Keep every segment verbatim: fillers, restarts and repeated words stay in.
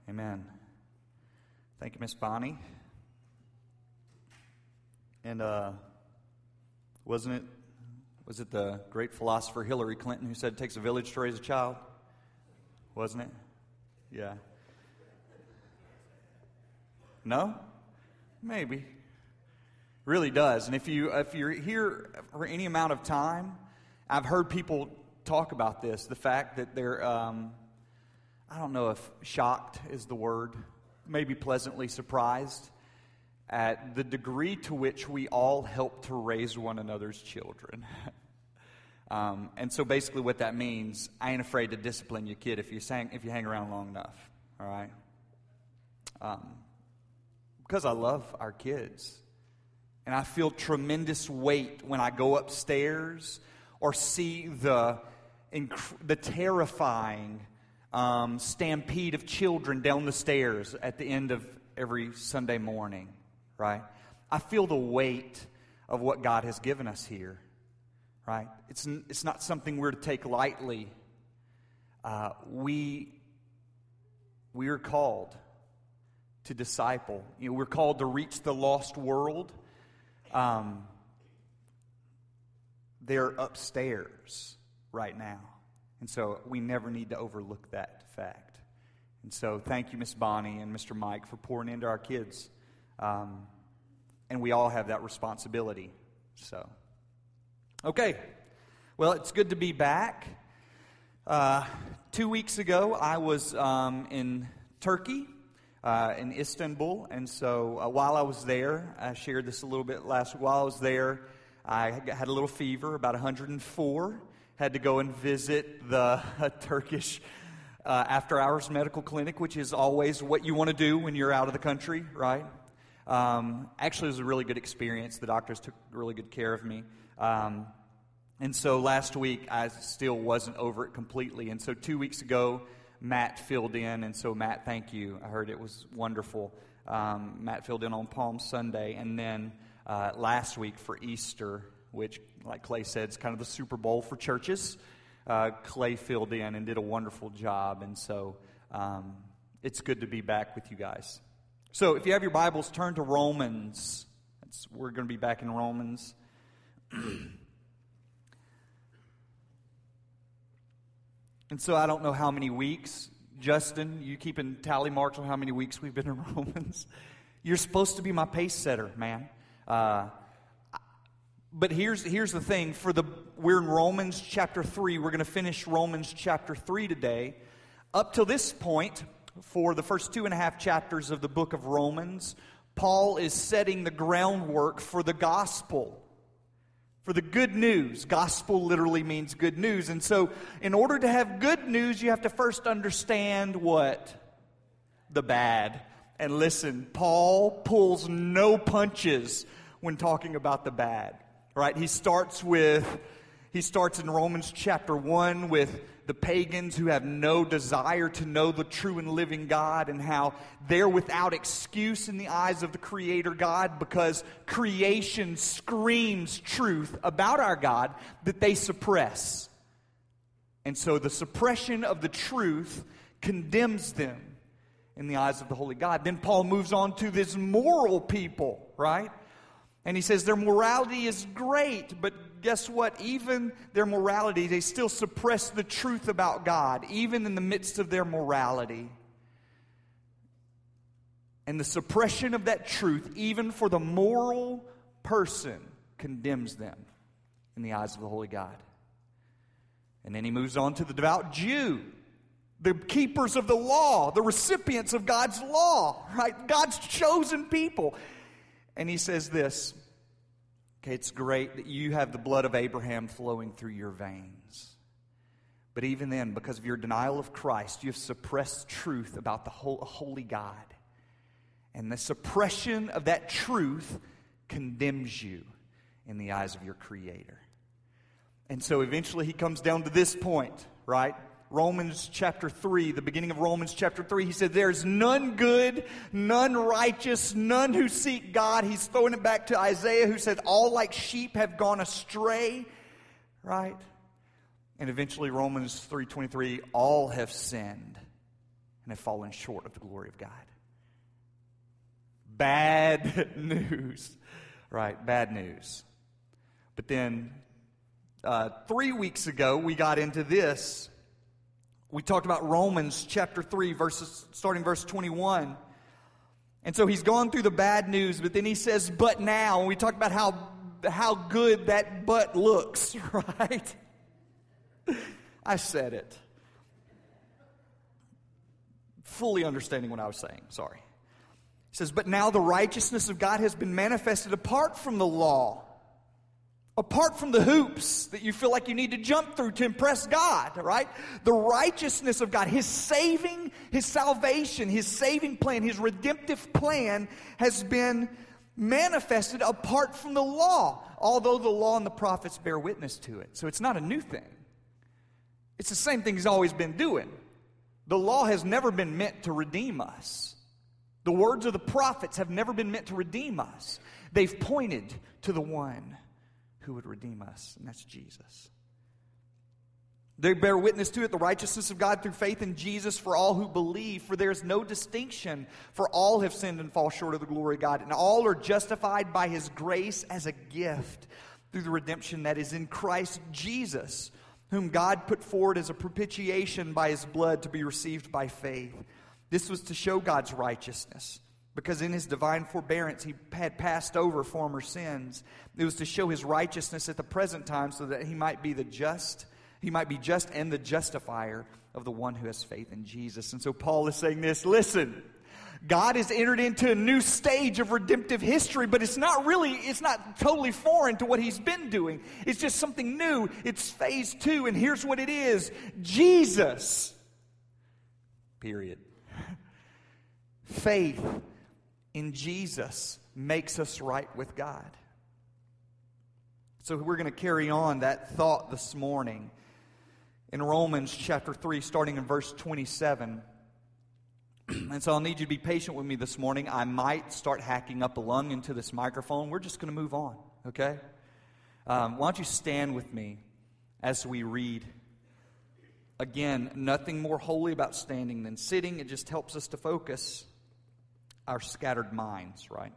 Amen. Thank you, Miss Bonnie. And uh, wasn't it, was it the great philosopher Hillary Clinton who said it takes a village to raise a child? Wasn't it? Yeah. No? Maybe. Really does. And if you if you're here for any amount of time, I've heard people talk about this, the fact that they're, um, I don't know if shocked is the word, maybe pleasantly surprised at the degree to which we all help to raise one another's children. um, and so basically what that means, I ain't afraid to discipline your kid if you hang, if you hang around long enough, all right? Um, because I love our kids. And I feel tremendous weight when I go upstairs or see the, inc- the terrifying um, stampede of children down the stairs at the end of every Sunday morning, right? I feel the weight of what God has given us here, right? It's, it's not something we're to take lightly. Uh, we, we are called to disciple. You know, we're called to reach the lost world. Um, they're upstairs right now. And so we never need to overlook that fact. And so thank you, Miss Bonnie and Mister Mike, for pouring into our kids. Um, and we all have that responsibility. So, okay. Well, it's good to be back. Uh, two weeks ago, I was um, in Turkey. Uh, in Istanbul, and so uh, while I was there, I shared this a little bit last week. While I was there, I had a little fever, about one hundred four. Had to go and visit the uh, Turkish uh, after-hours medical clinic, which is always what you want to do when you're out of the country, right? Um, actually, it was a really good experience. The doctors took really good care of me. Um, and so last week, I still wasn't over it completely. And so two weeks ago, Matt filled in, and so Matt, thank you. I heard it was wonderful. Um, Matt filled in on Palm Sunday, and then uh, last week for Easter, which, like Clay said, is kind of the Super Bowl for churches. Uh, Clay filled in and did a wonderful job, and so um, it's good to be back with you guys. So if you have your Bibles, turn to Romans. That's, we're going to be back in Romans. And so I don't know how many weeks. Justin, you keeping tally marks on how many weeks we've been in Romans? You're supposed to be my pace setter, man. Uh, but here's here's the thing. For the we're in Romans chapter three. We're going to finish Romans chapter three today. Up till this point, for the first two and a half chapters of the book of Romans, Paul is setting the groundwork for the gospel. For the good news. Gospel literally means good news. And so, in order to have good news, you have to first understand what? The bad. And listen, Paul pulls no punches when talking about the bad. Right? He starts with, he starts in Romans chapter one with the pagans who have no desire to know the true and living God, and how they're without excuse in the eyes of the Creator God because creation screams truth about our God that they suppress. And so the suppression of the truth condemns them in the eyes of the Holy God. Then Paul moves on to this moral people, right? And he says their morality is great, but guess what? Even their morality, they still suppress the truth about God, even in the midst of their morality. And the suppression of that truth, even for the moral person, condemns them in the eyes of the Holy God. And then he moves on to the devout Jew, the keepers of the law, the recipients of God's law, right? God's chosen people. And he says this, okay, it's great that you have the blood of Abraham flowing through your veins. But even then, because of your denial of Christ, you have suppressed truth about the whole, holy God. And the suppression of that truth condemns you in the eyes of your Creator. And so eventually he comes down to this point, right? Romans chapter three, the beginning of Romans chapter three, he said, there's none good, none righteous, none who seek God. He's throwing it back to Isaiah, who said, all like sheep have gone astray, right? And eventually Romans three twenty-three, all have sinned and have fallen short of the glory of God. Bad news, right? Bad news. But then uh, three weeks ago, we got into this. We talked about Romans chapter three, verses starting verse twenty-one. And so he's gone through the bad news, but then he says, but now, and we talked about how, how good that but looks, right? I said it. Fully understanding what I was saying, sorry. He says, but now the righteousness of God has been manifested apart from the law. Apart from the hoops that you feel like you need to jump through to impress God, right? The righteousness of God, His saving, His salvation, His saving plan, His redemptive plan has been manifested apart from the law, although the law and the prophets bear witness to it. So it's not a new thing. It's the same thing He's always been doing. The law has never been meant to redeem us. The words of the prophets have never been meant to redeem us. They've pointed to the one who would redeem us, and that's Jesus. They bear witness to it, the righteousness of God through faith in Jesus for all who believe, for there is no distinction, for all have sinned and fall short of the glory of God, and all are justified by His grace as a gift through the redemption that is in Christ Jesus, whom God put forward as a propitiation by His blood to be received by faith. This was to show God's righteousness, because in His divine forbearance He had passed over former sins. It was to show His righteousness at the present time, so that He might be the just, He might be just and the justifier of the one who has faith in Jesus. And so Paul is saying this, listen, God has entered into a new stage of redemptive history, but it's not really, it's not totally foreign to what He's been doing. It's just something new. It's phase two, and here's what it is. Jesus. Period. Faith in Jesus makes us right with God. So we're going to carry on that thought this morning in Romans chapter three, starting in verse twenty-seven. And so I'll need you to be patient with me this morning. I might start hacking up a lung into this microphone. We're just going to move on, okay? Um, why don't you stand with me as we read. Again, nothing more holy about standing than sitting. It just helps us to focus our scattered minds, right?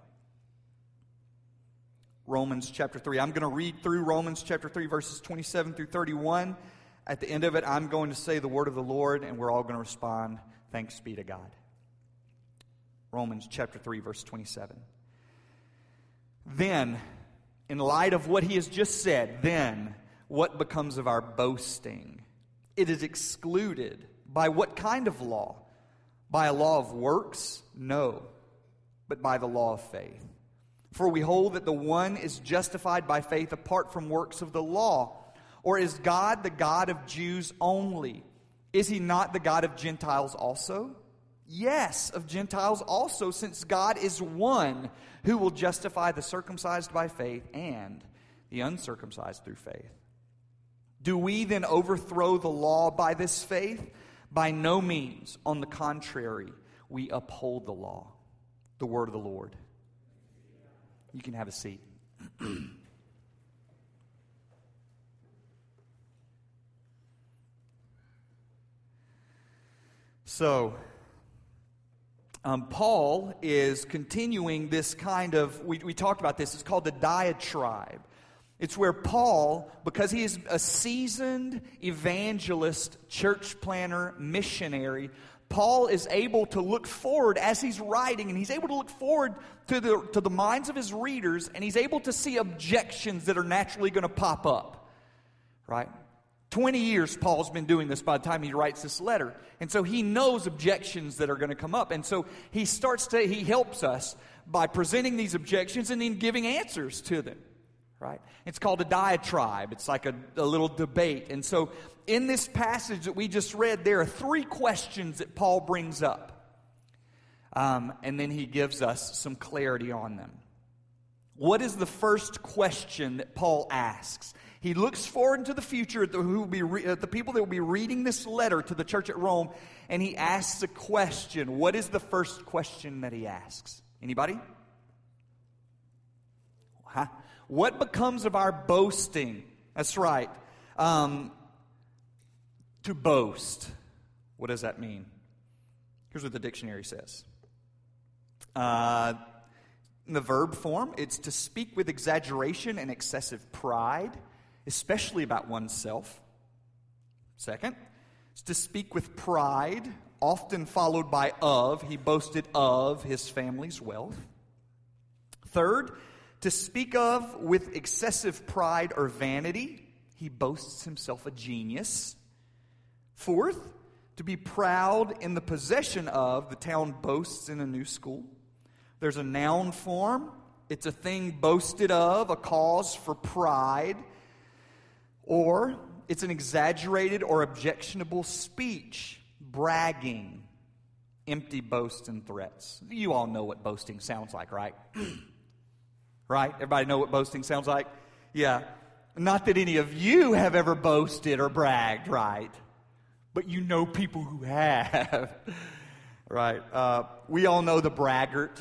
Romans chapter three. I'm going to read through Romans chapter three, verses twenty-seven through thirty-one. At the end of it, I'm going to say the word of the Lord, and we're all going to respond, thanks be to God. Romans chapter three, verse twenty-seven. Then, in light of what he has just said, then what becomes of our boasting? It is excluded. By what kind of law? By a law of works? No, but by the law of faith. For we hold that the one is justified by faith apart from works of the law. Or is God the God of Jews only? Is He not the God of Gentiles also? Yes, of Gentiles also, since God is one who will justify the circumcised by faith and the uncircumcised through faith. Do we then overthrow the law by this faith? By no means. On the contrary, we uphold the law. The word of the Lord. You can have a seat. So, um, Paul is continuing this kind of, we, we talked about this, it's called the diatribe. It's where Paul, because he is a seasoned evangelist, church planner, missionary, Paul is able to look forward as he's writing, and he's able to look forward to the, to the minds of his readers, and he's able to see objections that are naturally going to pop up, right? twenty years Paul's been doing this by the time he writes this letter. And so he knows objections that are going to come up. And so he starts to, he helps us by presenting these objections and then giving answers to them, right? It's called a diatribe. It's like a, a little debate. And so in this passage that we just read, there are three questions that Paul brings up. Um, and then he gives us some clarity on them. What is the first question that Paul asks? He looks forward into the future at the, who will be re, at the people that will be reading this letter to the church at Rome, and he asks a question. What is the first question that he asks? Anybody? Huh? What becomes of our boasting? That's right. Um, to boast. What does that mean? Here's what the dictionary says. Uh, in the verb form, it's to speak with exaggeration and excessive pride, especially about oneself. Second, it's to speak with pride, often followed by of. He boasted of his family's wealth. Third, to speak of with excessive pride or vanity. He boasts himself a genius. Fourth, to be proud in the possession of. The town boasts in a new school. There's a noun form. It's a thing boasted of, a cause for pride. Or it's an exaggerated or objectionable speech, bragging, empty boasts and threats. You all know what boasting sounds like, right? Right? Everybody know what boasting sounds like? Yeah. Not that any of you have ever boasted or bragged, right? But you know people who have. Right? Uh, we all know the braggart.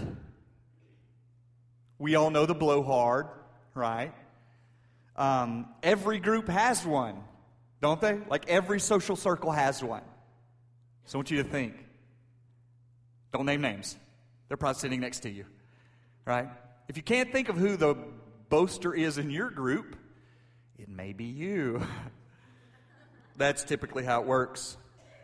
We all know the blowhard, right? Um, every group has one, don't they? Like every social circle has one. So I want you to think. Don't name names. They're probably sitting next to you, right? If you can't think of who the boaster is in your group, it may be you. That's typically how it works.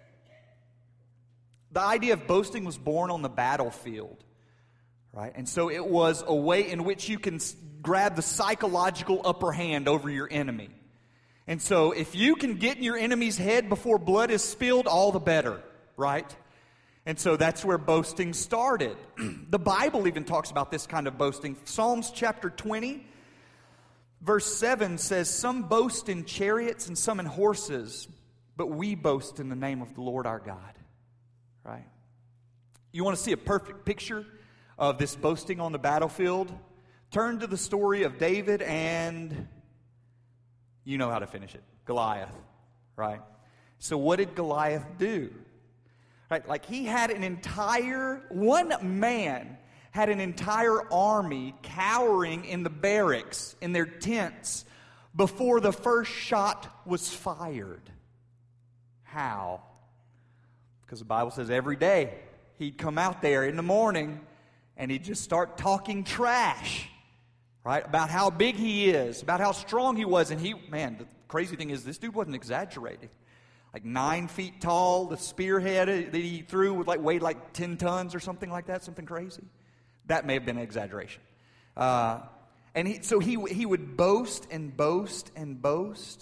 The idea of boasting was born on the battlefield, right? And so it was a way in which you can grab the psychological upper hand over your enemy. And so if you can get in your enemy's head before blood is spilled, all the better, right? And so that's where boasting started. The Bible even talks about this kind of boasting. Psalms chapter twenty, verse seven says, "Some boast in chariots and some in horses, but we boast in the name of the Lord our God." Right? You want to see a perfect picture of this boasting on the battlefield? Turn to the story of David and you know how to finish it. Goliath. Right? So what did Goliath do? Right? Like he had an entire, one man had an entire army cowering in the barracks, in their tents, before the first shot was fired. How? Because the Bible says every day he'd come out there in the morning and he'd just start talking trash, right? About how big he is, about how strong he was. And he, man, the crazy thing is this dude wasn't exaggerating. Like nine feet tall, the spearhead that he threw would like weighed like ten tons or something like that, something crazy. That may have been an exaggeration. Uh, and he, so he he would boast and boast and boast.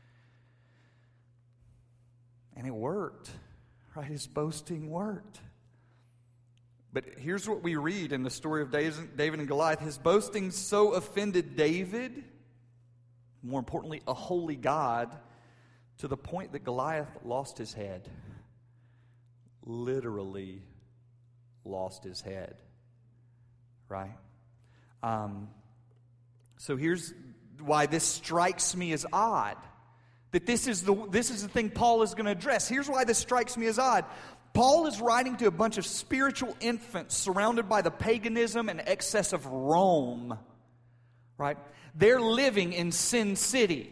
And it worked, right? His boasting worked. But here's what we read in the story of David and Goliath. His boasting so offended David, more importantly, a holy God, to the point that Goliath lost his head. Literally lost his head. Right? Um, so here's why this strikes me as odd. That this is the this is the thing Paul is going to address. Here's why this strikes me as odd. Paul is writing to a bunch of spiritual infants surrounded by the paganism and excess of Rome. Right? They're living in Sin City.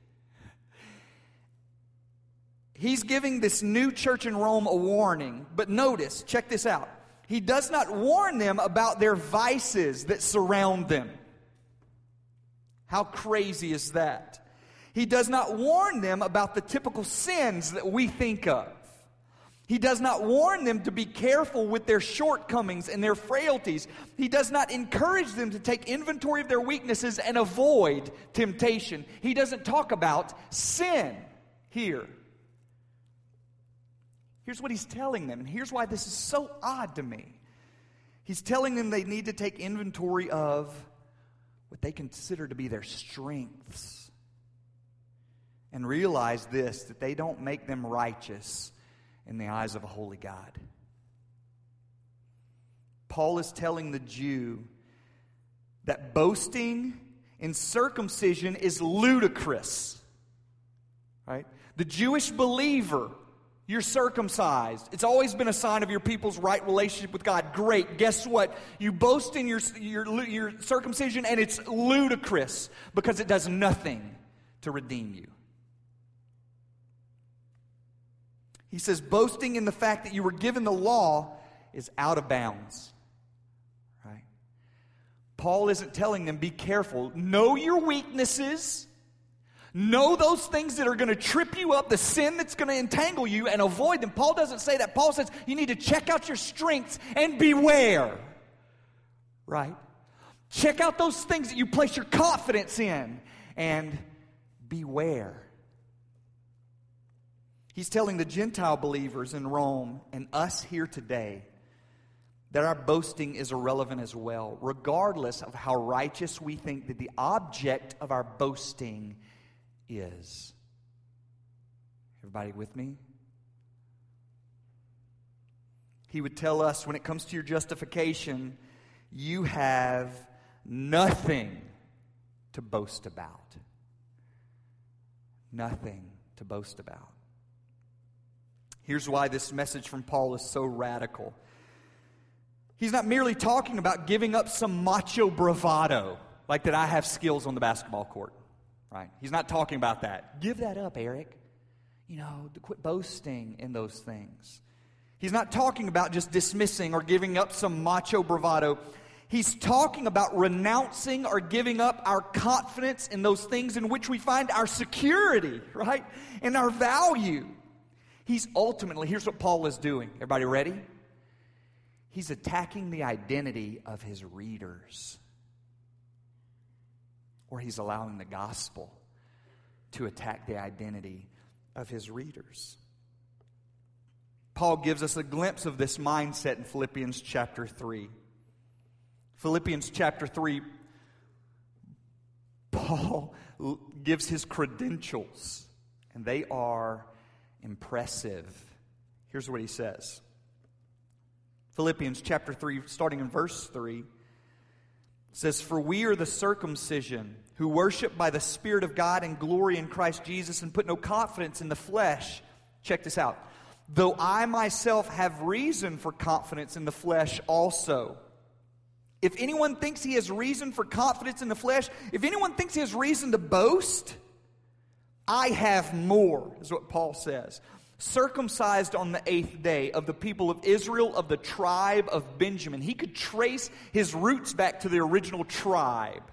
He's giving this new church in Rome a warning. But notice, check this out. He does not warn them about their vices that surround them. How crazy is that? He does not warn them about the typical sins that we think of. He does not warn them to be careful with their shortcomings and their frailties. He does not encourage them to take inventory of their weaknesses and avoid temptation. He doesn't talk about sin here. Here's what he's telling them, and here's why this is so odd to me. He's telling them they need to take inventory of what they consider to be their strengths and realize this, that they don't make them righteous in the eyes of a holy God. Paul is telling the Jew that boasting in circumcision is ludicrous. Right? The Jewish believer, you're circumcised. It's always been a sign of your people's right relationship with God. Great. Guess what? You boast in your, your, your circumcision, and it's ludicrous because it does nothing to redeem you. He says, boasting in the fact that you were given the law is out of bounds. Right? Paul isn't telling them, be careful. Know your weaknesses. Know those things that are going to trip you up, the sin that's going to entangle you, and avoid them. Paul doesn't say that. Paul says you need to check out your strengths and beware. Right? Check out those things that you place your confidence in and beware. He's telling the Gentile believers in Rome and us here today that our boasting is irrelevant as well, regardless of how righteous we think that the object of our boasting is. Everybody with me? He would tell us when it comes to your justification, you have nothing to boast about. Nothing to boast about. Here's why this message from Paul is so radical. He's not merely talking about giving up some macho bravado, like that I have skills on the basketball court. Right? He's not talking about that. Give that up, Eric. You know, quit boasting in those things. He's not talking about just dismissing or giving up some macho bravado. He's talking about renouncing or giving up our confidence in those things in which we find our security, right? And our value. He's ultimately, here's what Paul is doing. Everybody ready? He's attacking the identity of his readers. Or he's allowing the gospel to attack the identity of his readers. Paul gives us a glimpse of this mindset in Philippians chapter three. Philippians chapter three, Paul gives his credentials, and they are impressive. Here's what he says. Philippians chapter three, starting in verse three, says, "For we are the circumcision, who worship by the Spirit of God and glory in Christ Jesus and put no confidence in the flesh." Check this out. "Though I myself have reason for confidence in the flesh also. If anyone thinks he has reason for confidence in the flesh, if anyone thinks he has reason to boast, I have more," is what Paul says. "Circumcised on the eighth day, of the people of Israel, of the tribe of Benjamin." He could trace his roots back to the original tribe.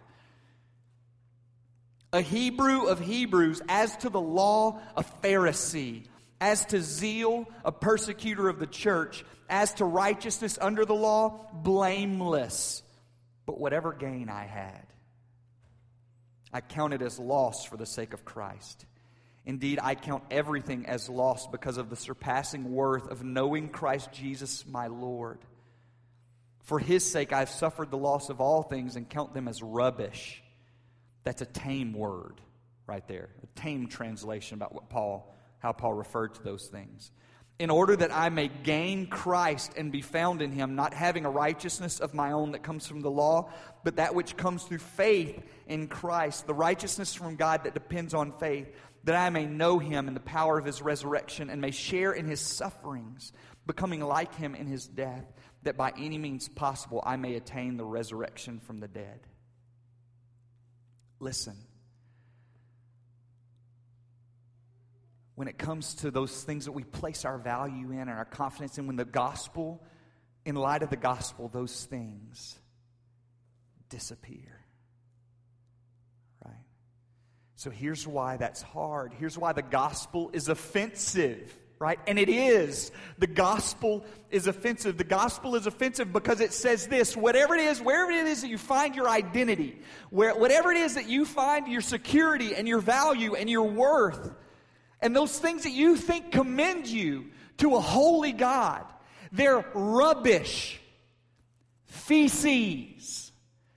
"A Hebrew of Hebrews, as to the law, a Pharisee, as to zeal, a persecutor of the church, as to righteousness under the law, blameless. But whatever gain I had, I counted as loss for the sake of Christ. Indeed, I count everything as loss because of the surpassing worth of knowing Christ Jesus my Lord. For His sake I have suffered the loss of all things and count them as rubbish." That's a tame word right there. A tame translation about what Paul, how Paul referred to those things. "In order that I may gain Christ and be found in Him, not having a righteousness of my own that comes from the law, but that which comes through faith in Christ, the righteousness from God that depends on faith, that I may know Him in the power of His resurrection and may share in His sufferings, becoming like Him in His death, that by any means possible I may attain the resurrection from the dead." Listen. When it comes to those things that we place our value in and our confidence in, when the gospel, in light of the gospel, those things disappear. Right? So here's why that's hard. Here's why the gospel is offensive. Right? And it is. The gospel is offensive. The gospel is offensive because it says this: whatever it is, wherever it is that you find your identity, where, whatever it is that you find your security and your value and your worth, and those things that you think commend you to a holy God, they're rubbish, feces,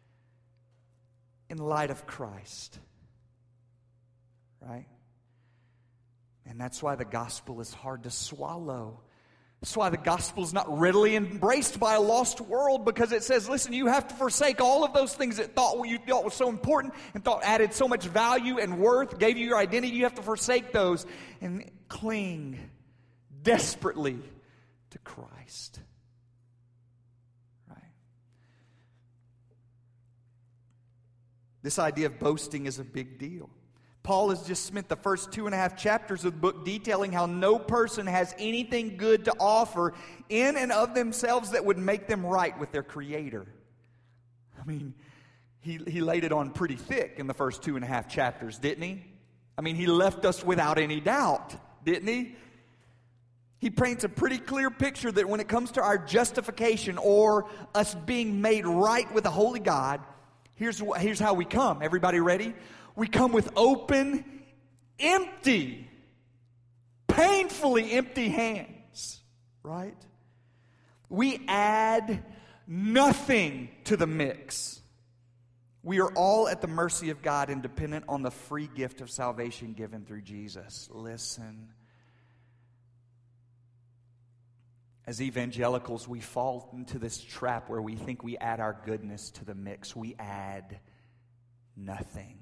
in light of Christ. Right? And that's why the gospel is hard to swallow. That's why the gospel is not readily embraced by a lost world, because it says, listen, you have to forsake all of those things that thought you thought was so important and thought added so much value and worth, gave you your identity. You have to forsake those and cling desperately to Christ. Right? This idea of boasting is a big deal. Paul has just spent the first two and a half chapters of the book detailing how no person has anything good to offer in and of themselves that would make them right with their Creator. I mean, he, he laid it on pretty thick in the first two and a half chapters, didn't he? I mean, he left us without any doubt, didn't he? He paints a pretty clear picture that when it comes to our justification or us being made right with a holy God, here's, here's how we come. Everybody ready? We come with open, empty, painfully empty hands, right? We add nothing to the mix. We are all at the mercy of God and dependent on the free gift of salvation given through Jesus. Listen. As evangelicals, we fall into this trap where we think we add our goodness to the mix. We add nothing.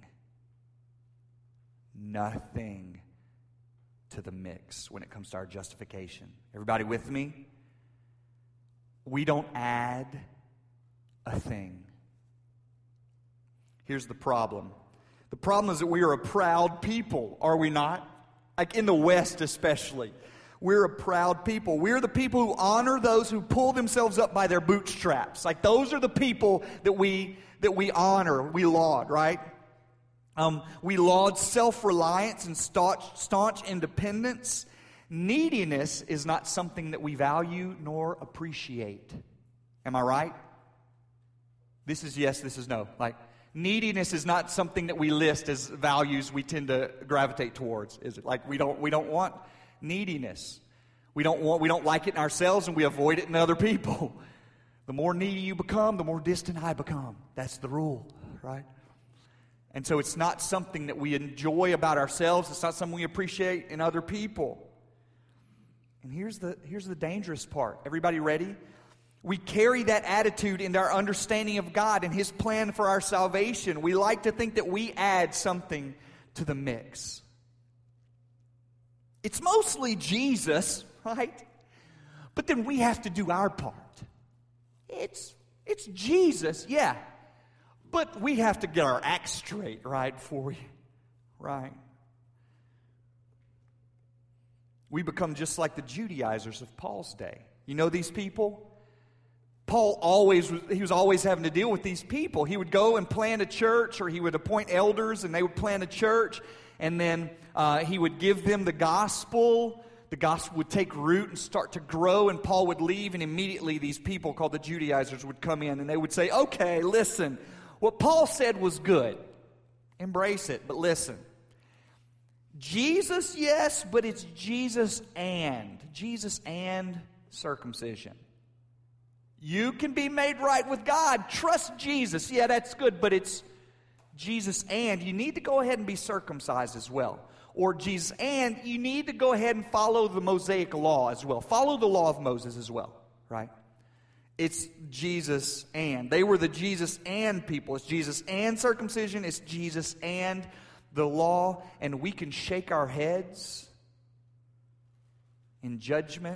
Nothing to the mix when it comes to our justification. Everybody with me? We don't add a thing. Here's the problem. The problem is that we are a proud people, are we not? Like in the West especially. We're a proud people. We're the people who honor those who pull themselves up by their bootstraps. Like those are the people that we that we honor, we laud, right? Um, we laud self-reliance and staunch, staunch independence. Neediness is not something that we value nor appreciate. Am I right? This is yes, this is no. Like, neediness is not something that we list as values we tend to gravitate towards, is it? Like, we don't we don't want neediness. We don't want we don't like it in ourselves, and we avoid it in other people. The more needy you become, the more distant I become. That's the rule, right? And so it's not something that we enjoy about ourselves. It's not something we appreciate in other people. And here's the here's the dangerous part. Everybody ready? We carry that attitude into our understanding of God and His plan for our salvation. We like to think that we add something to the mix. It's mostly Jesus, right? But then we have to do our part. It's it's Jesus, yeah. But we have to get our act straight, right, before we, right? We become just like the Judaizers of Paul's day. You know these people? Paul always, he was always having to deal with these people. He would go and plant a church, or he would appoint elders, and they would plant a church, and then uh, he would give them the gospel. The gospel would take root and start to grow, and Paul would leave, and immediately these people called the Judaizers would come in, and they would say, okay, listen, what Paul said was good. Embrace it, but listen. Jesus, yes, but it's Jesus and. Jesus and circumcision. You can be made right with God. Trust Jesus. Yeah, that's good, but it's Jesus and. You need to go ahead and be circumcised as well. Or Jesus and you need to go ahead and follow the Mosaic law as well. Follow the law of Moses as well, right? It's Jesus and. They were the Jesus and people. It's Jesus and circumcision. It's Jesus and the law. And we can shake our heads in judgment,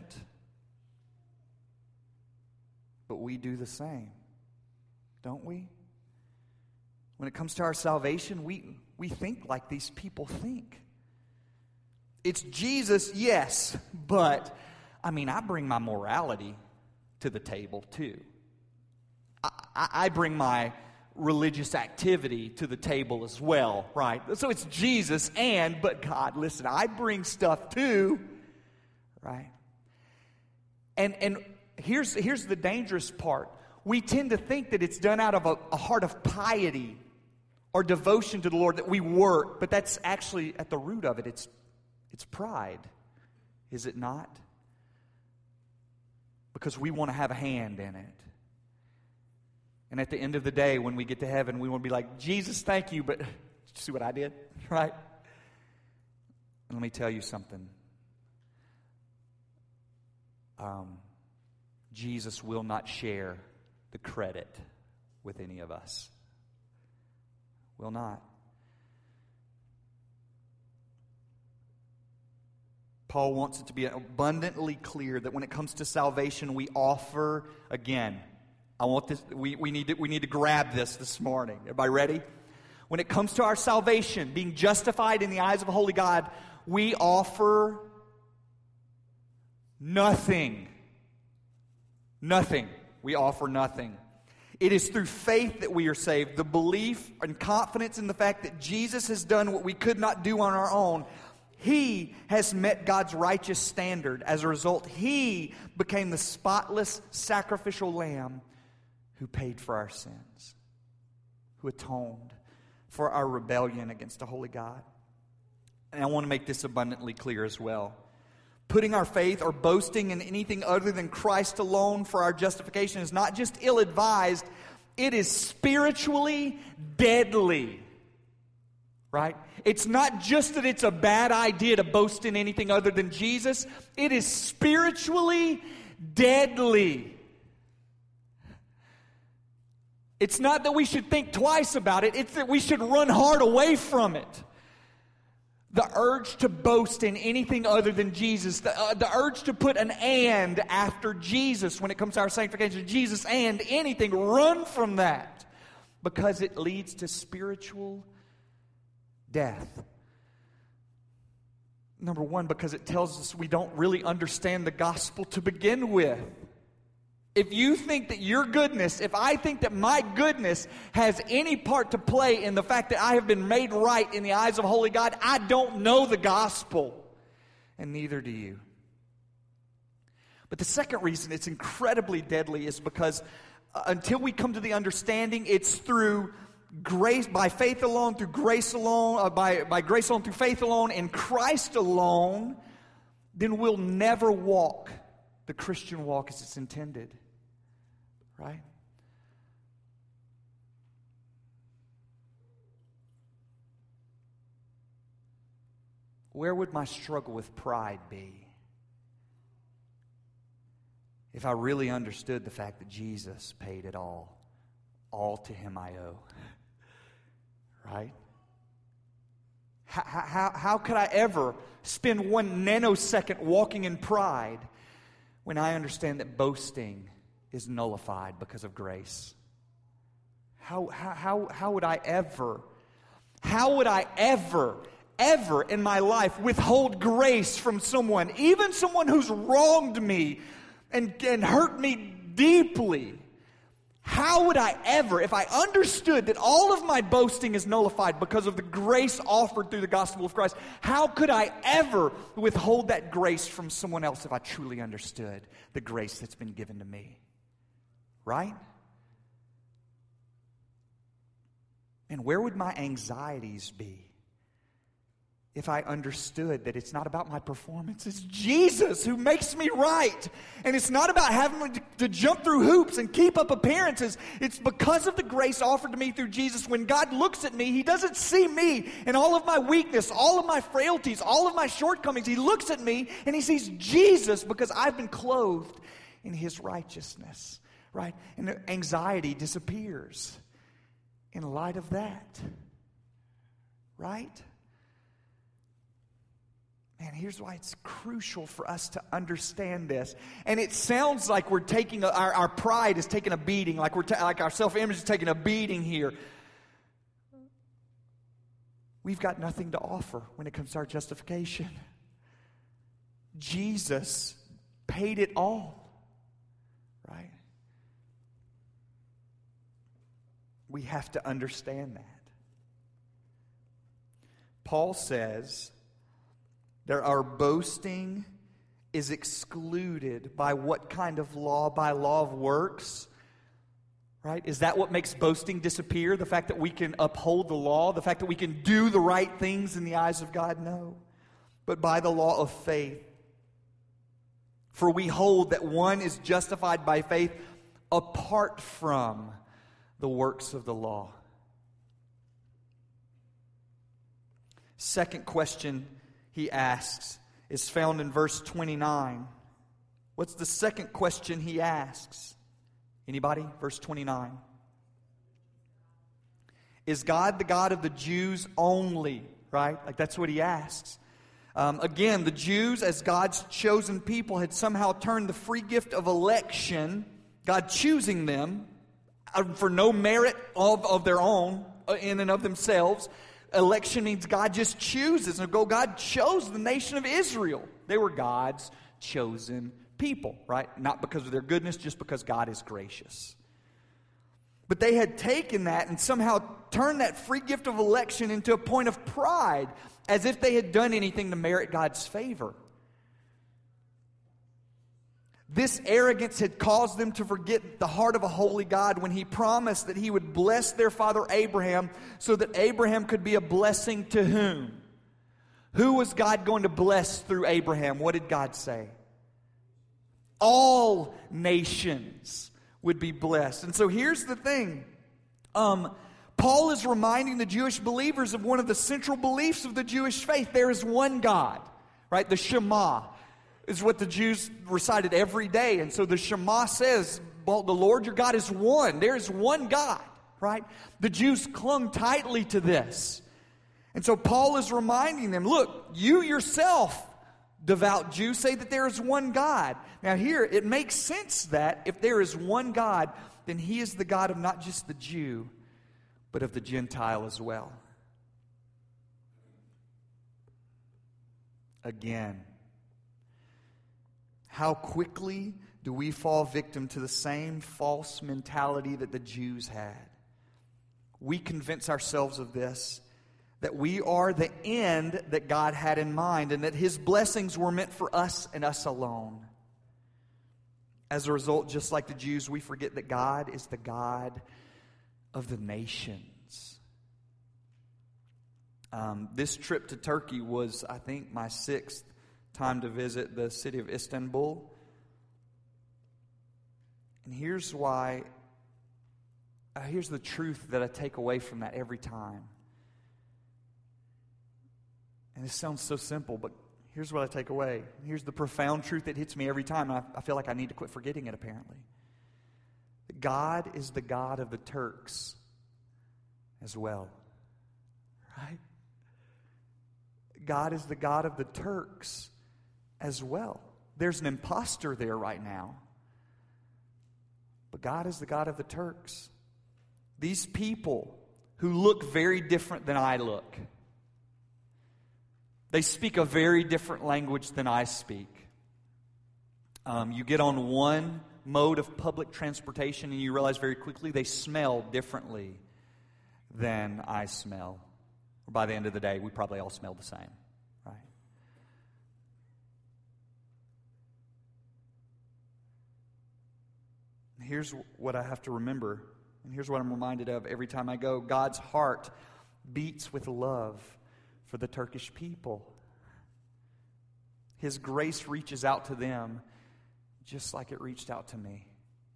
but we do the same, don't we? When it comes to our salvation, we, we think like these people think. It's Jesus, yes, but, I mean, I bring my morality to the table too. I, I, I bring my religious activity to the table as well, right? So it's Jesus and, but God, listen, I bring stuff too, right? And and here's here's the dangerous part. We tend to think that it's done out of a, a heart of piety or devotion to the Lord that we work, but that's actually at the root of it. It's it's pride, is it not? Because we want to have a hand in it. And at the end of the day, when we get to heaven, we want to be like, Jesus, thank you, but did you see what I did? Right? And let me tell you something. Um, Jesus will not share the credit with any of us. Will not. Paul wants it to be abundantly clear that when it comes to salvation, we offer, again, I want this, we, we need to we need to grab this this morning. Everybody ready? When it comes to our salvation, being justified in the eyes of a holy God, we offer nothing. Nothing. We offer nothing. It is through faith that we are saved. The belief and confidence in the fact that Jesus has done what we could not do on our own. He has met God's righteous standard. As a result, He became the spotless sacrificial lamb who paid for our sins, who atoned for our rebellion against a holy God. And I want to make this abundantly clear as well. Putting our faith or boasting in anything other than Christ alone for our justification is not just ill-advised, it is spiritually deadly. Right? It's not just that it's a bad idea to boast in anything other than Jesus. It is spiritually deadly. It's not that we should think twice about it. It's that we should run hard away from it. The urge to boast in anything other than Jesus. The, uh, the urge to put an and after Jesus when it comes to our sanctification. Jesus and anything. Run from that. Because it leads to spiritual death. Number one, because it tells us we don't really understand the gospel to begin with. If you think that your goodness, if I think that my goodness has any part to play in the fact that I have been made right in the eyes of a holy God, I don't know the gospel. And neither do you. But the second reason it's incredibly deadly is because uh, until we come to the understanding, it's through grace, by faith alone, through grace alone, uh, by, by grace alone, through faith alone, in Christ alone, then we'll never walk the Christian walk as it's intended. Right? Where would my struggle with pride be if I really understood the fact that Jesus paid it all? All to Him I owe. Right? How, how, how could I ever spend one nanosecond walking in pride when I understand that boasting is nullified because of grace? How, how, how, how would I ever, how would I ever, ever in my life withhold grace from someone, even someone who's wronged me and, and hurt me deeply? How would I ever, if I understood that all of my boasting is nullified because of the grace offered through the gospel of Christ, how could I ever withhold that grace from someone else if I truly understood the grace that's been given to me? Right? And where would my anxieties be if I understood that it's not about my performance? It's Jesus who makes me right. And it's not about having to, to jump through hoops and keep up appearances. It's because of the grace offered to me through Jesus. When God looks at me, He doesn't see me and all of my weakness, all of my frailties, all of my shortcomings. He looks at me and He sees Jesus because I've been clothed in His righteousness. Right? And the anxiety disappears in light of that. Right? Man, here's why it's crucial for us to understand this. And it sounds like we're taking a, our, our pride is taking a beating, like we're ta- like our self-image is taking a beating here. We've got nothing to offer when it comes to our justification. Jesus paid it all. Right? We have to understand that. Paul says that our boasting is excluded by what kind of law? By law of works. Right? Is that what makes boasting disappear? The fact that we can uphold the law? The fact that we can do the right things in the eyes of God? No. But by the law of faith. For we hold that one is justified by faith apart from the works of the law. Second question he asks is found in verse twenty-nine. What's the second question he asks? Anybody? Verse twenty-nine. Is God the God of the Jews only? Right? Like that's what he asks. Um, again, the Jews, as God's chosen people, had somehow turned the free gift of election, God choosing them, for no merit of, of their own, in and of themselves. Election means God just chooses. And go, God chose the nation of Israel. They were God's chosen people, right? Not because of their goodness, just because God is gracious. But they had taken that and somehow turned that free gift of election into a point of pride, as if they had done anything to merit God's favor. This arrogance had caused them to forget the heart of a holy God when He promised that He would bless their father Abraham so that Abraham could be a blessing to whom? Who was God going to bless through Abraham? What did God say? All nations would be blessed. And so here's the thing. Um, Paul is reminding the Jewish believers of one of the central beliefs of the Jewish faith. There is one God, right? The Shema is what the Jews recited every day. And so the Shema says, well, the Lord your God is one. There is one God, right? The Jews clung tightly to this. And so Paul is reminding them, look, you yourself, devout Jews, say that there is one God. Now here, it makes sense that if there is one God, then He is the God of not just the Jew, but of the Gentile as well. Again, how quickly do we fall victim to the same false mentality that the Jews had? We convince ourselves of this, that we are the end that God had in mind and that His blessings were meant for us and us alone. As a result, just like the Jews, we forget that God is the God of the nations. Um, this trip to Turkey was, I think, my sixth time to visit the city of Istanbul. And here's why, uh, here's the truth that I take away from that every time. And this sounds so simple, but here's what I take away. Here's the profound truth that hits me every time, and I, I feel like I need to quit forgetting it, apparently. God is the God of the Turks as well. Right? God is the God of the Turks as well. There's an imposter there right now. But God is the God of the Turks. These people who look very different than I look. They speak a very different language than I speak. Um, you get on one mode of public transportation and you realize very quickly they smell differently than I smell. Or by the end of the day, we probably all smell the same, right? Here's what I have to remember, and here's what I'm reminded of every time I go. God's heart beats with love for the Turkish people. His grace reaches out to them just like it reached out to me.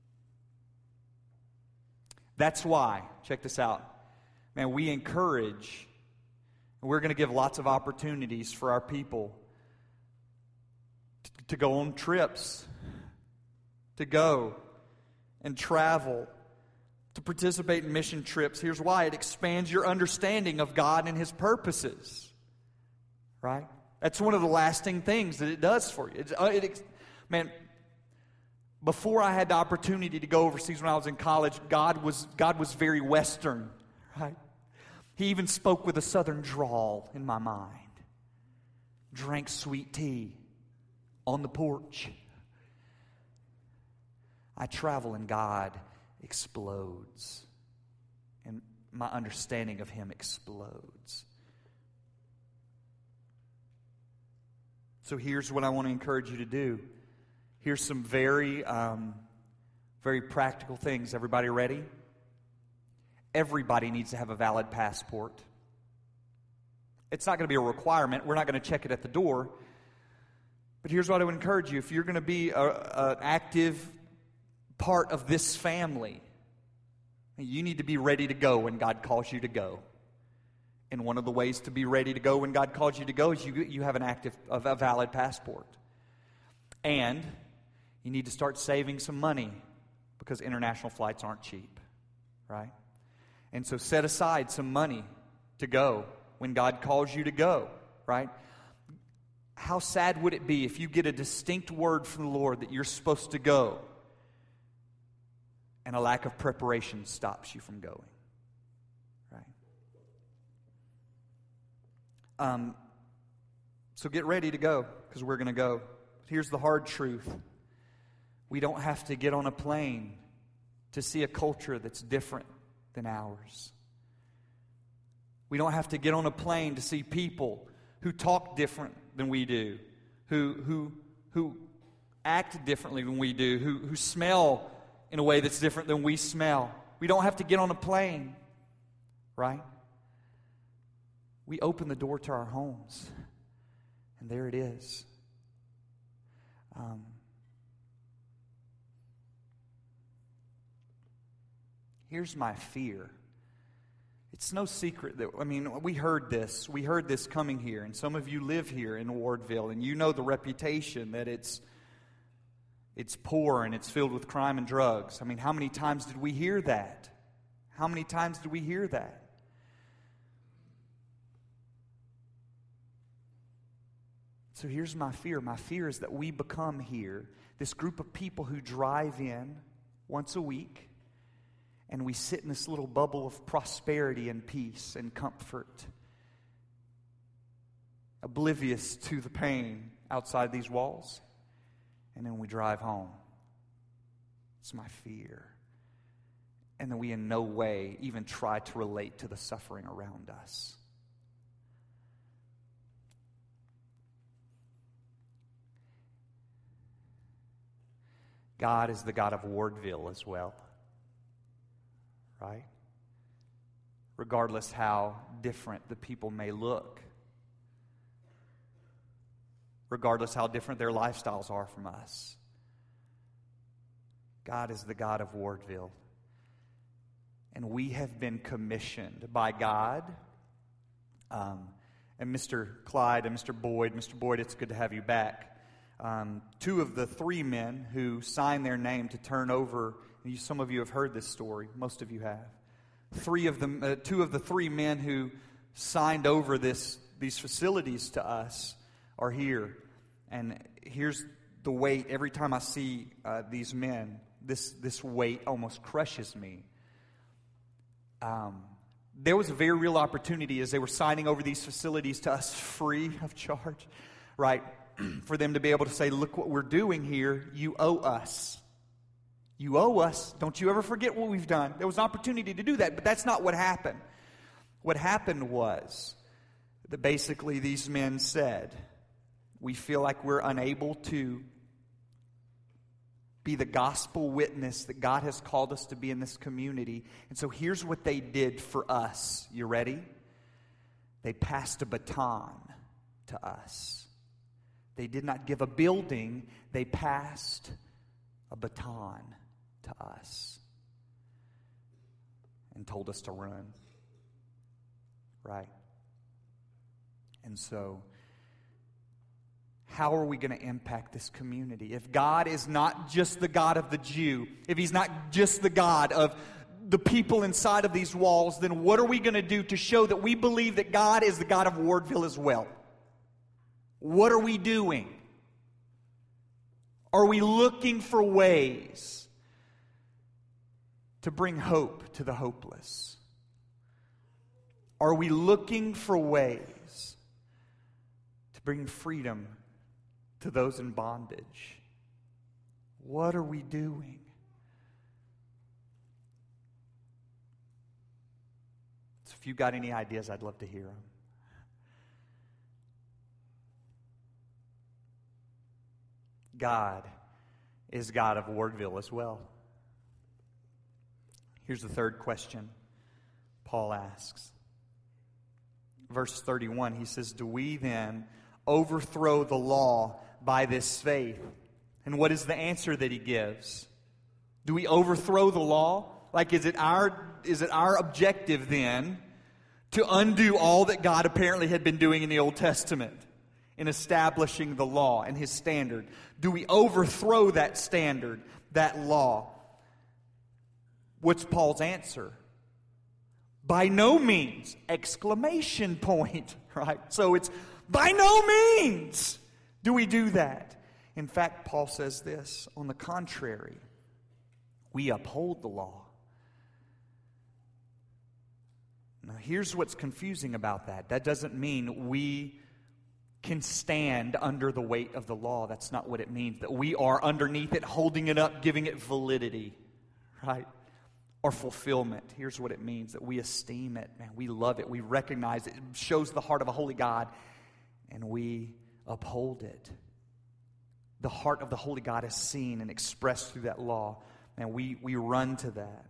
That's why, check this out, man, we encourage, and we're going to give lots of opportunities for our people to, to go on trips, to go and travel, to participate in mission trips. Here's why. It expands your understanding of God and His purposes. Right? That's one of the lasting things that it does for you. It's, uh, it, man, before I had the opportunity to go overseas when I was in college, God was, God was very Western. Right? He even spoke with a Southern drawl in my mind. Drank sweet tea on the porch. I travel and God explodes. And my understanding of Him explodes. So here's what I want to encourage you to do. Here's some very, um, very practical things. Everybody ready? Everybody needs to have a valid passport. It's not going to be a requirement. We're not going to check it at the door. But here's what I would encourage you. If you're going to be an active part of this family, you need to be ready to go when God calls you to go. And one of the ways to be ready to go when God calls you to go is you, you have an active, a valid passport. And you need to start saving some money because international flights aren't cheap, right? And so set aside some money to go when God calls you to go, right? How sad would it be if you get a distinct word from the Lord that you're supposed to go, and a lack of preparation stops you from going, right? Um, so get ready to go, because we're going to go. Here's the hard truth. We don't have to get on a plane to see a culture that's different than ours. We don't have to get on a plane to see people who talk different than we do, who who who act differently than we do, who, who smell in a way that's different than we smell. We don't have to get on a plane, right? We open the door to our homes, and there it is. Um, here's my fear. It's no secret that, I mean, we heard this. We heard this coming here, and some of you live here in Wardville, and you know the reputation that it's it's poor and it's filled with crime and drugs. I mean, how many times did we hear that? How many times did we hear that? So here's my fear. My fear is that we become here this group of people who drive in once a week, and we sit in this little bubble of prosperity and peace and comfort, oblivious to the pain outside these walls, and then we drive home. It's my fear. And then we in no way even try to relate to the suffering around us. God is the God of Wardville as well. Right? Regardless how different the people may look. Regardless how different their lifestyles are from us. God is the God of Wardville. And we have been commissioned by God. Um, and Mister Clyde and Mister Boyd. Mister Boyd, it's good to have you back. Um, two of the three men who signed their name to turn over, you, some of you have heard this story, most of you have. Three of them, uh, two of the three men who signed over this these facilities to us are here. And here's the weight. Every time I see uh, these men, this this weight almost crushes me. Um, there was a very real opportunity as they were signing over these facilities to us free of charge, right? For them to be able to say, look what we're doing here, you owe us. You owe us. Don't you ever forget what we've done. There was an opportunity to do that, but that's not what happened. What happened was that basically these men said, we feel like we're unable to be the gospel witness that God has called us to be in this community. And so here's what they did for us. You ready? They passed a baton to us. They did not give a building. They passed a baton to us and told us to run. Right? And so, how are we going to impact this community? If God is not just the God of the Jew, if He's not just the God of the people inside of these walls, then what are we going to do to show that we believe that God is the God of Wardville as well? What are we doing? Are we looking for ways to bring hope to the hopeless? Are we looking for ways to bring freedom to those in bondage? What are we doing? So if you've got any ideas, I'd love to hear them. God is God of Wardville as well. Here's the third question Paul asks. Verse thirty-one, he says, do we then overthrow the law by this faith? And what is the answer that he gives? Do we overthrow the law? Like, is it our is it our objective then to undo all that God apparently had been doing in the Old Testament in establishing the law and His standard? Do we overthrow that standard, that law? What's Paul's answer? By no means! Exclamation point, right? So it's by no means do we do that. In fact, Paul says this, on the contrary, we uphold the law. Now, here's what's confusing about that. That doesn't mean we can stand under the weight of the law. That's not what it means. That we are underneath it, holding it up, giving it validity, right? Or fulfillment. Here's what it means, that we esteem it, man. We love it. We recognize it. It shows the heart of a holy God, and we uphold it. The heart of the holy God is seen and expressed through that law, and we, we run to that.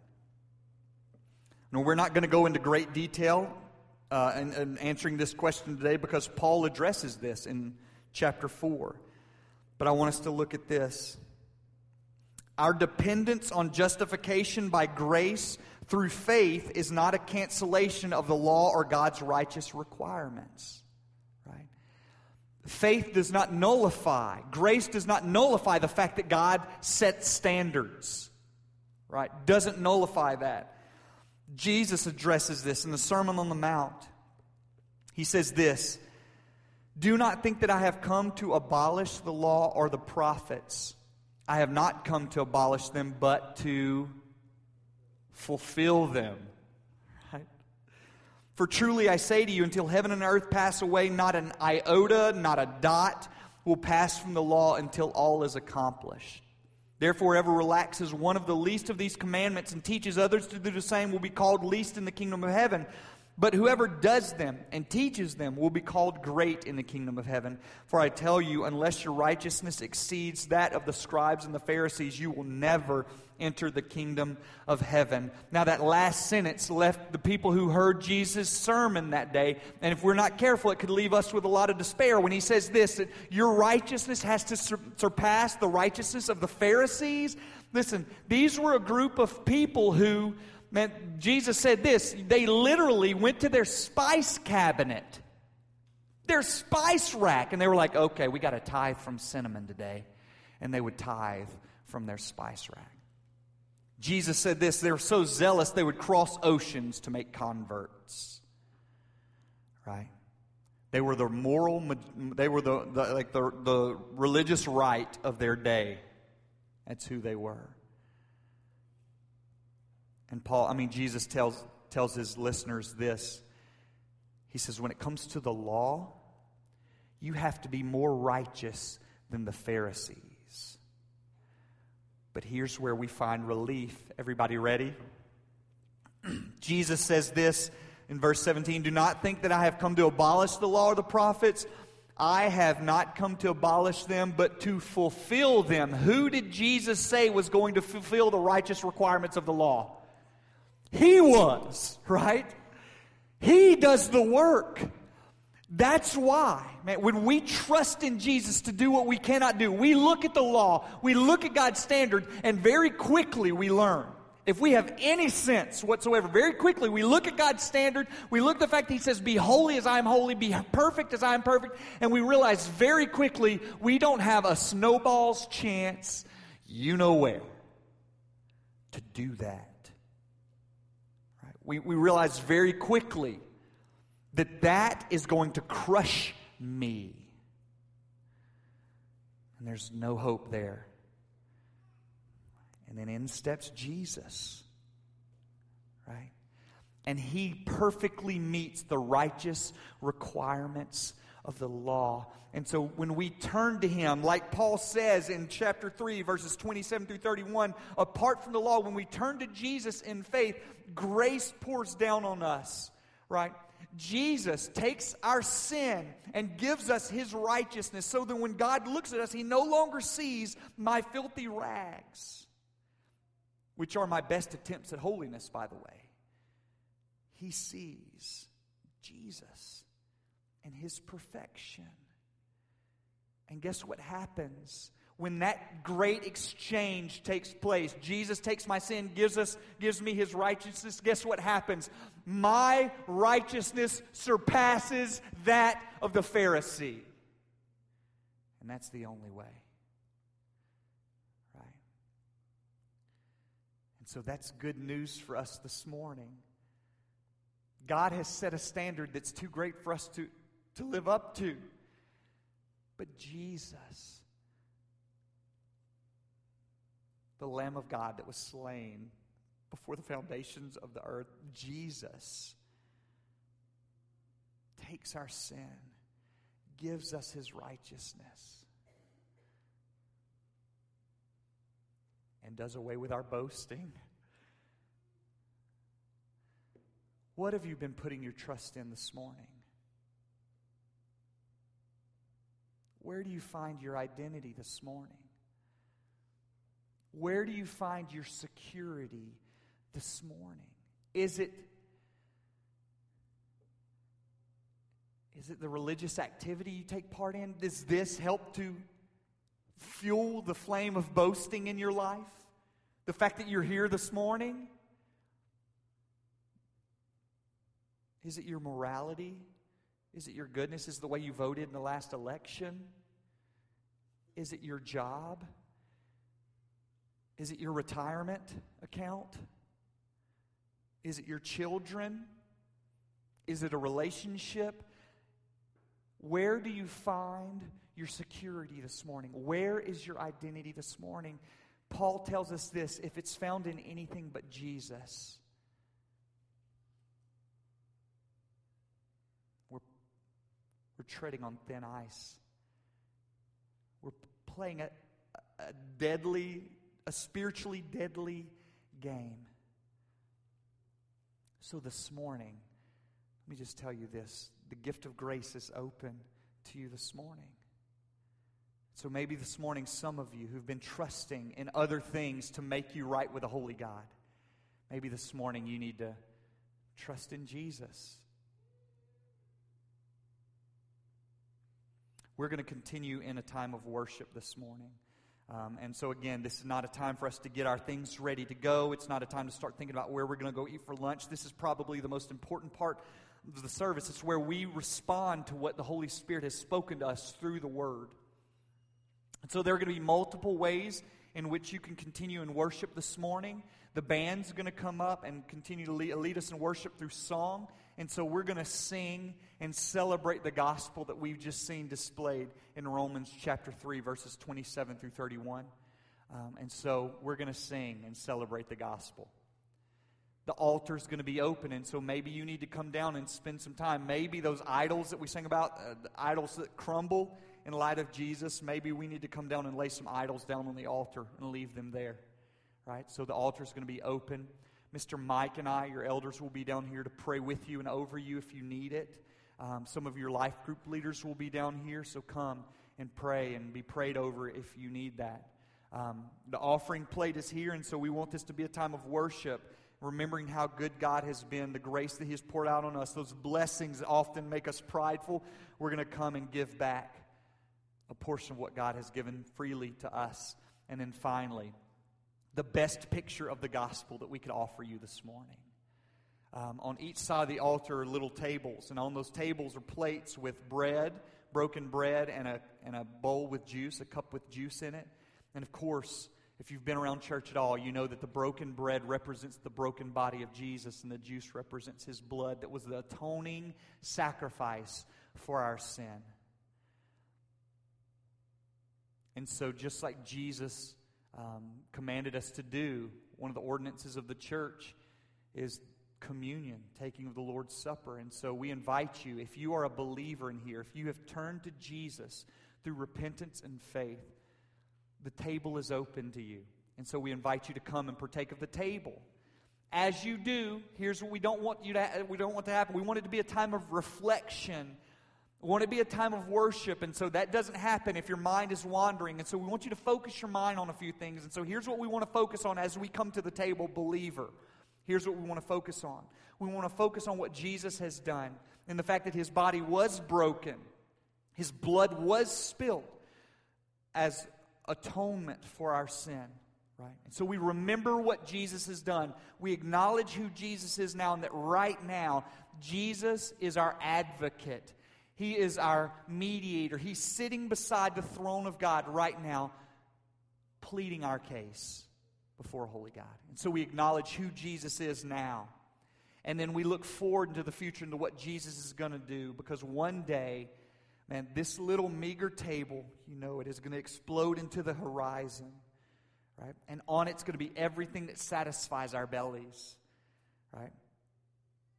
Now, we're not going to go into great detail uh, in, in answering this question today because Paul addresses this in chapter four. But I want us to look at this. Our dependence on justification by grace through faith is not a cancellation of the law or God's righteous requirements. Right? Faith does not nullify, grace does not nullify the fact that God sets standards. Right? Doesn't nullify that. Jesus addresses this in the Sermon on the Mount. He says this, "Do not think that I have come to abolish the law or the prophets. I have not come to abolish them, but to fulfill them." Right? "For truly I say to you, until heaven and earth pass away, not an iota, not a dot will pass from the law until all is accomplished. Therefore, whoever relaxes one of the least of these commandments and teaches others to do the same will be called least in the kingdom of heaven. But whoever does them and teaches them will be called great in the kingdom of heaven. For I tell you, unless your righteousness exceeds that of the scribes and the Pharisees, you will never enter the kingdom of heaven." Now that last sentence left the people who heard Jesus' sermon that day, and if we're not careful, it could leave us with a lot of despair when he says this, that your righteousness has to sur- surpass the righteousness of the Pharisees. Listen, these were a group of people who, man, Jesus said this, they literally went to their spice cabinet, their spice rack, and they were like, okay, we got to tithe from cinnamon today. And they would tithe from their spice rack. Jesus said this, they were so zealous they would cross oceans to make converts. Right? They were the moral, they were the, the like the, the religious right of their day. That's who they were. And Paul, I mean, Jesus tells tells his listeners this. He says, when it comes to the law, you have to be more righteous than the Pharisees. But here's where we find relief. Everybody ready? Jesus says this in verse seventeen, "Do not think that I have come to abolish the law or the prophets. I have not come to abolish them, but to fulfill them." Who did Jesus say was going to fulfill the righteous requirements of the law? He was, right? He does the work. That's why, man, when we trust in Jesus to do what we cannot do, we look at the law, we look at God's standard, and very quickly we learn. If we have any sense whatsoever, very quickly we look at God's standard, we look at the fact that He says, be holy as I am holy, be perfect as I am perfect, and we realize very quickly we don't have a snowball's chance, you know where, to do that. Right? We, we realize very quickly that that is going to crush me. And there's no hope there. And then in steps Jesus, right? And He perfectly meets the righteous requirements of the law. And so when we turn to Him, like Paul says in chapter three, verses twenty-seven through thirty-one, apart from the law, when we turn to Jesus in faith, grace pours down on us, right? Jesus takes our sin and gives us His righteousness so that when God looks at us, He no longer sees my filthy rags, which are my best attempts at holiness, by the way. He sees Jesus and His perfection. And guess what happens? When that great exchange takes place, Jesus takes my sin, gives us, gives me His righteousness. Guess what happens? My righteousness surpasses that of the Pharisee. And that's the only way. Right? And so that's good news for us this morning. God has set a standard that's too great for us to, to live up to. But Jesus, the Lamb of God that was slain before the foundations of the earth, Jesus takes our sin, gives us His righteousness, and does away with our boasting. What have you been putting your trust in this morning? Where do you find your identity this morning? Where do you find your security this morning? Is it, is it the religious activity you take part in? Does this help to fuel the flame of boasting in your life? The fact that you're here this morning? Is it your morality? Is it your goodness? Is it the way you voted in the last election? Is it your job? Is it your retirement account? Is it your children? Is it a relationship? Where do you find your security this morning? Where is your identity this morning? Paul tells us this: if it's found in anything but Jesus, we're, we're treading on thin ice. We're playing a, a deadly, a spiritually deadly game. So this morning, let me just tell you this: the gift of grace is open to you this morning. So maybe this morning, some of you who've been trusting in other things to make you right with a holy God, maybe this morning you need to trust in Jesus. We're going to continue in a time of worship this morning. Um, and so again, this is not a time for us to get our things ready to go. It's not a time to start thinking about where we're going to go eat for lunch. This is probably the most important part of the service. It's where we respond to what the Holy Spirit has spoken to us through the Word. And so there are going to be multiple ways in which you can continue in worship this morning. The band's going to come up and continue to lead, lead us in worship through song. And so we're going to sing and celebrate the gospel that we've just seen displayed in Romans chapter three, verses twenty-seven through thirty-one. Um, and so we're going to sing and celebrate the gospel. The altar's going to be open, and so maybe you need to come down and spend some time. Maybe those idols that we sing about, uh, the idols that crumble in light of Jesus, maybe we need to come down and lay some idols down on the altar and leave them there. Right? So the altar's going to be open. Mister Mike and I, your elders, will be down here to pray with you and over you if you need it. Um, some of your life group leaders will be down here, so come and pray and be prayed over if you need that. Um, the offering plate is here, and so we want this to be a time of worship, remembering how good God has been, the grace that He has poured out on us, those blessings that often make us prideful. We're going to come and give back a portion of what God has given freely to us. And then finally, the best picture of the gospel that we could offer you this morning. Um, on each side of the altar are little tables, and on those tables are plates with bread, broken bread, and a, and a bowl with juice, a cup with juice in it. And of course, if you've been around church at all, you know that the broken bread represents the broken body of Jesus, and the juice represents His blood that was the atoning sacrifice for our sin. And so just like Jesus um, commanded us to do, one of the ordinances of the church is communion, taking of the Lord's Supper. And so we invite you, if you are a believer in here, if you have turned to Jesus through repentance and faith, the table is open to you. And so we invite you to come and partake of the table. As you do, here's what we don't want you to we don't want to happen. We want it to be a time of reflection. We want it to be a time of worship, and so that doesn't happen if your mind is wandering. And so we want you to focus your mind on a few things. And so here's what we want to focus on as we come to the table, believer. Here's what we want to focus on. We want to focus on what Jesus has done and the fact that His body was broken. His blood was spilled as atonement for our sin. Right? And so we remember what Jesus has done. We acknowledge who Jesus is now, and that right now, Jesus is our advocate. He is our mediator. He's sitting beside the throne of God right now, pleading our case before a holy God. And so we acknowledge who Jesus is now. And then we look forward into the future, into what Jesus is going to do. Because one day, man, this little meager table, you know, it is going to explode into the horizon. Right? And on it's going to be everything that satisfies our bellies. Right?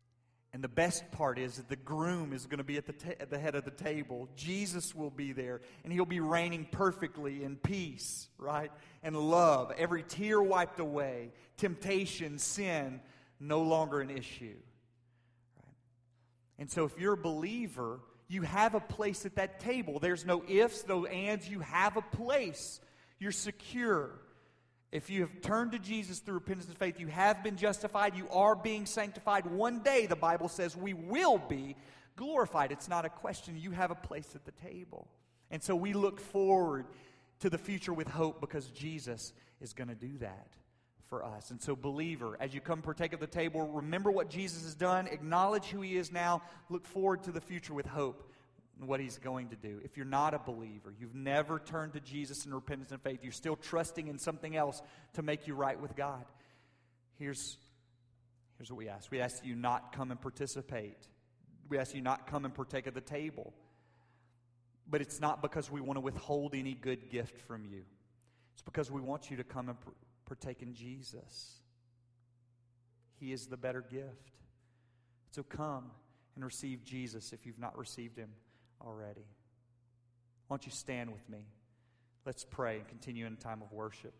And the best part is that the groom is going to be at the, ta- at the head of the table. Jesus will be there, and he'll be reigning perfectly in peace, right? And love. Every tear wiped away. Temptation, sin, no longer an issue. Right? And so if you're a believer, you have a place at that table. There's no ifs, no ands. You have a place. You're secure. If you have turned to Jesus through repentance and faith, you have been justified. You are being sanctified. One day, the Bible says, we will be glorified. It's not a question. You have a place at the table. And so we look forward to the future with hope because Jesus is going to do that for us. And so, believer, as you come partake of the table, remember what Jesus has done. Acknowledge who he is now. Look forward to the future with hope and what he's going to do. If you're not a believer, you've never turned to Jesus in repentance and faith, you're still trusting in something else to make you right with God, here's, here's what we ask. We ask you not come and participate. We ask you not come and partake of the table. But it's not because we want to withhold any good gift from you. It's because we want you to come and partake in Jesus. He is the better gift. So come and receive Jesus if you've not received him already. Why don't you stand with me? Let's pray and continue in a time of worship.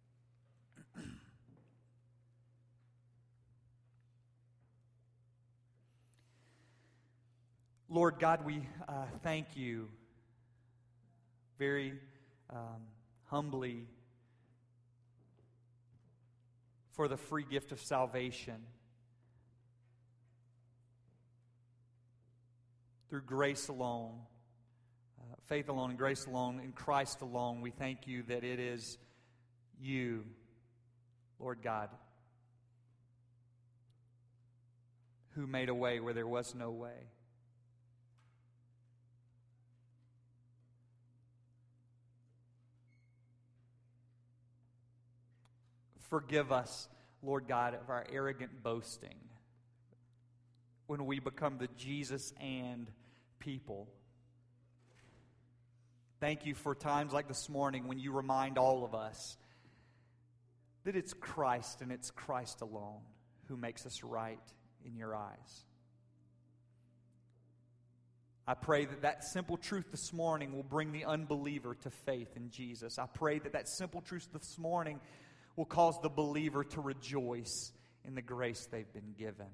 Lord God, we uh, thank you very um, humbly for the free gift of salvation. Through grace alone, uh, faith alone, and grace alone, in Christ alone, we thank you that it is you, Lord God, who made a way where there was no way. Forgive us, Lord God, of our arrogant boasting when we become the Jesus and people. Thank you for times like this morning when you remind all of us that it's Christ and it's Christ alone who makes us right in your eyes. I pray that that simple truth this morning will bring the unbeliever to faith in Jesus. I pray that that simple truth this morning will cause the believer to rejoice in the grace they've been given.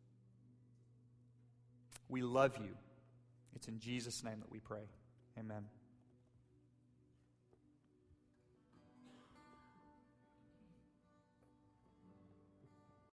We love you. It's in Jesus' name that we pray. Amen.